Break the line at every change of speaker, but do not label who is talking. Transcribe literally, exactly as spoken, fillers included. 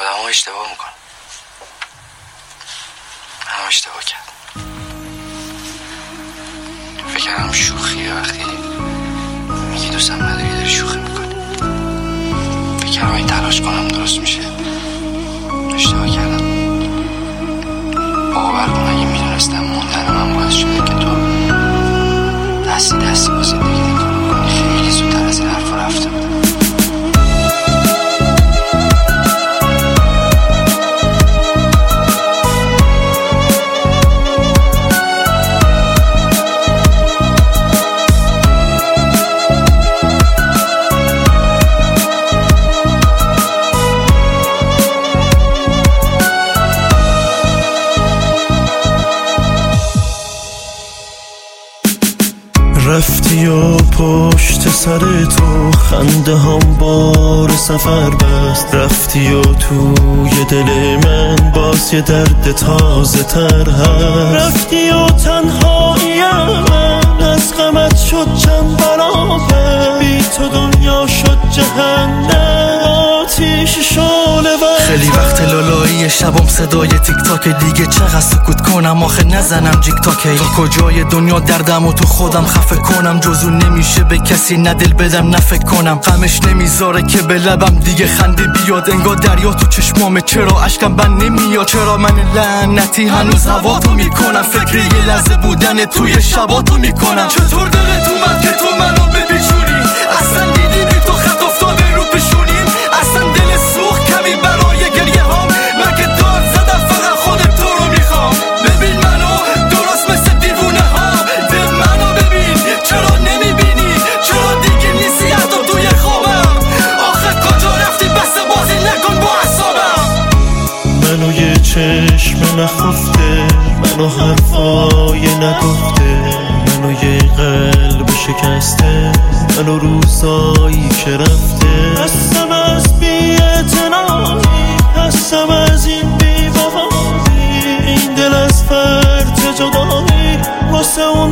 آدم ها اشتباه میکنن. من اشتباه کردم. فکر کردم شوخیه وقتی میگی دوستم نداری داری شوخی میکنی. فکر کردم این تلاش کنم درست میشه. اشتباه کردم. باور کن اگه میدونستم موندن من باعث شده که تو دستی دستی با زندگی نگاه کنی خیلی زودتر از این حرفا رفته بودم.
رفتی و پشت سر تو خنده هم بار سفر بست. رفتی و توی دل من باز یه درد تازه تر هست. رفتی و تنهاییم من از غمت شد چند برابر. بی تو دنیا شد جهنم آتیش شعله ور.
خیلی وقت لالایی شبم صدای تیک تاک دیگه چقدر سکوت کنم آخه نزنم جیک تاکی. تا کجای دنیا دردم و تو خودم خفه کنم جزو نمیشه به کسی نه دل بدم نه فکر کنم. غمش نمیذاره که به لبم دیگه خنده بیاد. انگار دریا تو چشمامه چرا اشکم بند نمیاد. چرا من لعنتی هنوز هواتو میکنم. فکر یه لحظه بودن توی شباتو میکنم. چطور دلت اومد که تو منو ببیچونی. اصلا دیدی بی تو خط افتاده رو پیشونیم. اصلا دل سوخت کمی برای گریه هام. من که داد زدم فقط خودم تو رو میخوام. ببین منو درست مثل دیوونه ها. دل منو ببین چرا نمیبینی. چرا دیگه نیستی حتی توی خوابم. آخه کجا رفتی بس بازی نکن با اعصابم.
منو یه چشم نخفته منو حرفای نگفته. منو یه قلب شکسته منو روزایی که رفته. هستم از بی‌اعتنایی هستم از این بی‌وفایی. این دل از فرد جدایی واسه اون